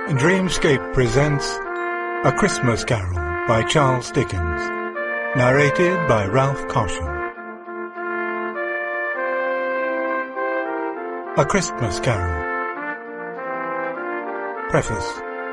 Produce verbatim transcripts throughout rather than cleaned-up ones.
Dreamscape presents A Christmas Carol by Charles Dickens, narrated by Ralph Caution. A Christmas Carol. Preface.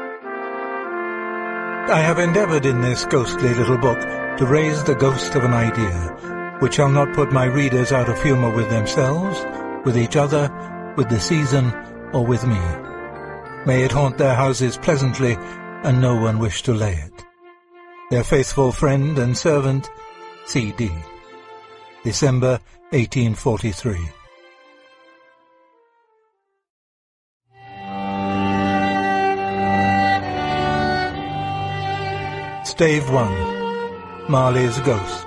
I have endeavoured in this ghostly little book to raise the ghost of an idea, which shall not put my readers out of humour with themselves, with each other, with the season, or with me. May it haunt their houses pleasantly, and no one wish to lay it. Their faithful friend and servant, C D December eighteen forty-three. Stave one. Marley's Ghost.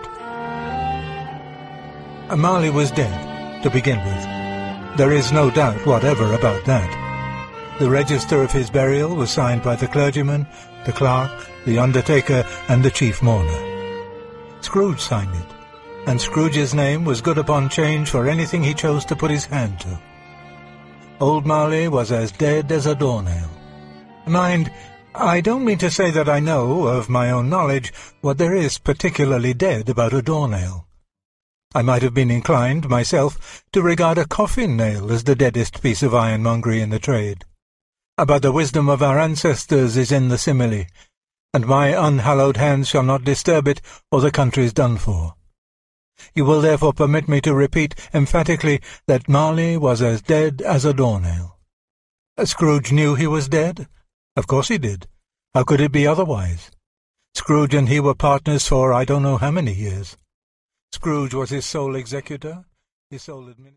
Marley was dead, to begin with. There is no doubt whatever about that. The register of his burial was signed by the clergyman, the clerk, the undertaker, and the chief mourner. Scrooge signed it, and Scrooge's name was good upon change for anything he chose to put his hand to. Old Marley was as dead as a doornail. Mind, I don't mean to say that I know, of my own knowledge, what there is particularly dead about a doornail. I might have been inclined, myself, to regard a coffin-nail as the deadest piece of ironmongery in the trade. But the wisdom of our ancestors is in the simile, and my unhallowed hands shall not disturb it, or the country's done for. You will therefore permit me to repeat emphatically that Marley was as dead as a doornail. Scrooge knew he was dead? Of course he did. How could it be otherwise? Scrooge and he were partners for I don't know how many years. Scrooge was his sole executor, his sole administrator.